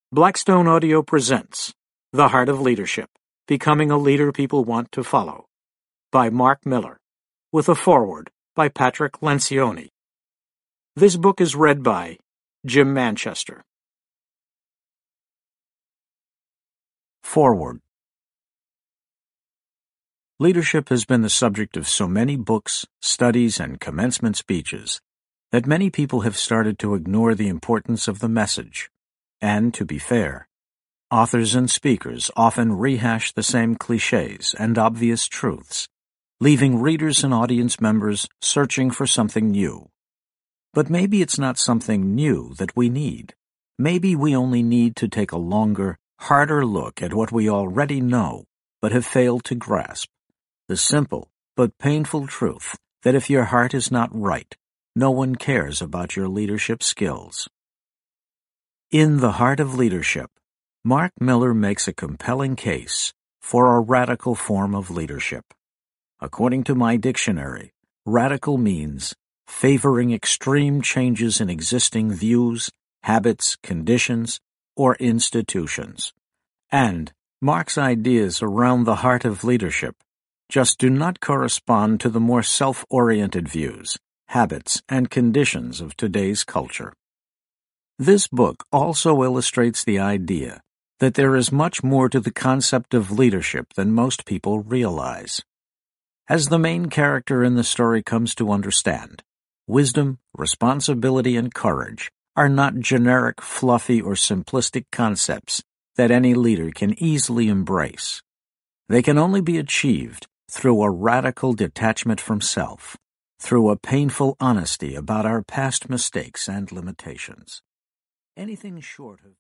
Blackstone Audio presents The Heart of Leadership, Becoming a Leader People Want to Follow, by Mark Miller, with a foreword by Patrick Lencioni. This book is read by Jim Manchester. Foreword. Leadership has been the subject of so many books, studies, and commencement speeches that many people have started to ignore the importance of the message. And, to be fair, authors and speakers often rehash the same cliches and obvious truths, leaving readers and audience members searching for something new. But maybe it's not something new that we need. Maybe we only need to take a longer, harder look at what we already know but have failed to grasp. The simple but painful truth that if your heart is not right, no one cares about your leadership skills. In The Heart of Leadership, Mark Miller makes a compelling case for a radical form of leadership. According to my dictionary, radical means favoring extreme changes in existing views, habits, conditions, or institutions. And Mark's ideas around the heart of leadership just do not correspond to the more self-oriented views, habits, and conditions of today's culture. This book also illustrates the idea that there is much more to the concept of leadership than most people realize. As the main character in the story comes to understand, wisdom, responsibility, and courage are not generic, fluffy, or simplistic concepts that any leader can easily embrace. They can only be achieved through a radical detachment from self, through a painful honesty about our past mistakes and limitations. Anything short of